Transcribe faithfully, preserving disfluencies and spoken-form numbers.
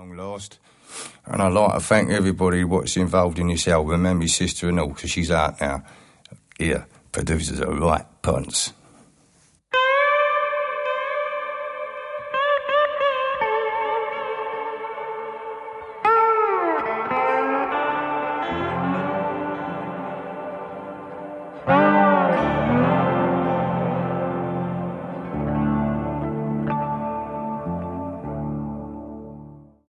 long last. And I'd like to thank everybody what's involved in this album, and my sister and all, because she's out now. Here, producers are right punts.